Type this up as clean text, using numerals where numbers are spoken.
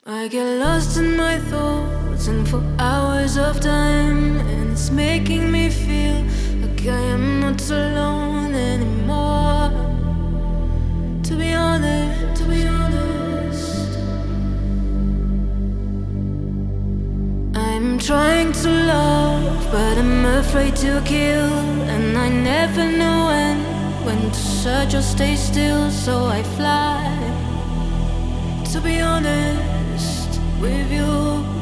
I get lost in my thoughts and for hours of time, and it's making me feel like I am not alone anymore. To be honest, I'm trying to love, but I'm afraid to kill, and I never know when to search or stay still, so I fly. To be honest with you.